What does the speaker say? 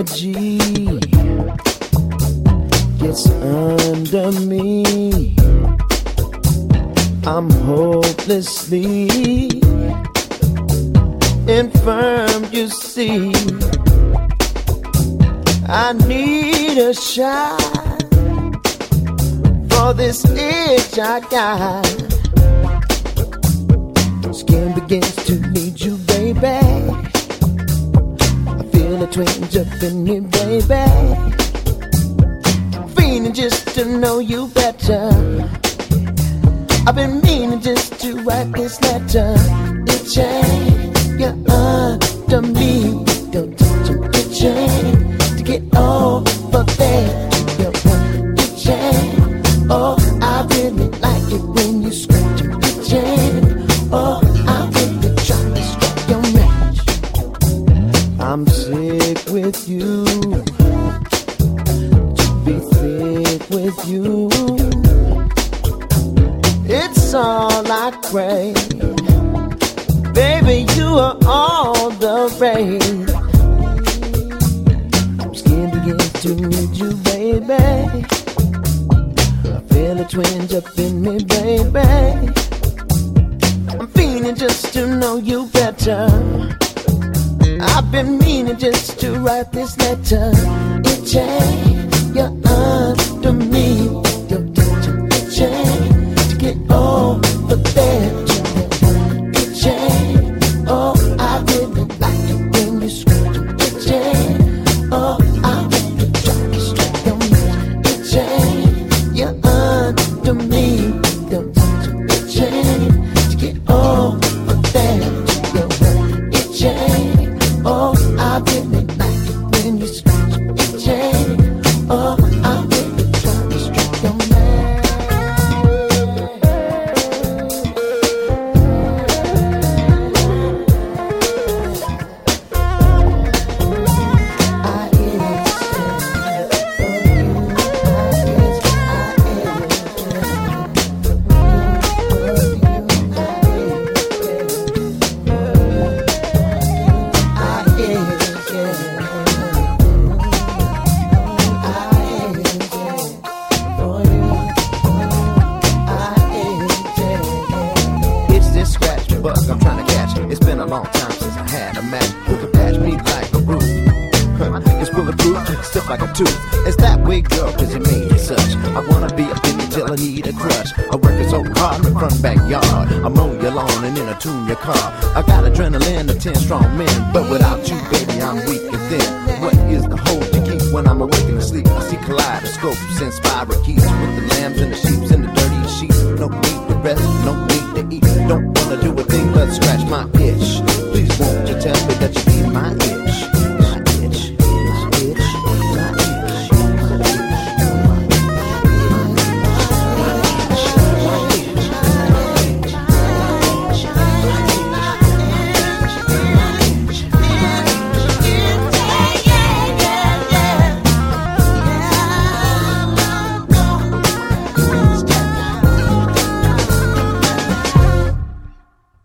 energy gets under me. I'm hopelessly infirm, you see. I need a shot for this itch I got. Skin begins to need you, baby. I feel a twinge up in me, baby. Feeling just to know you better. I've been meaning just to write this letter. It's you're under me. Don't touch it, to get over there. You're oh, I really like it when you scratch your chain. Oh, I really try to strike your match. I'm sick with you, to be thick with you. It's all I crave. Baby, you are all the rage. Skin begins to need you, baby. I feel a twinge up in me, baby. I'm feeling just to know you better. I've been meaning just to write this letter. It's you're under me. Don't touch it, to get over there. Oh, I really like it when you scratch your chain. Oh, I really try to strike your chain. You're under me. Don't touch your chain to get over there. Your chain. Oh, I really like it when you scratch your chain. Oh, I really try to strike your It's that way, girl, cause you made it such. I wanna be a baby till I need a crush. I work it so hard in the front backyard. I mow your lawn and then I tune your car. I got adrenaline of 10 strong men, but without you, baby, I'm weak and thin. What is the hold you keep when I'm awake and asleep? I see kaleidoscopes and spiral keys with the lambs in the sheets.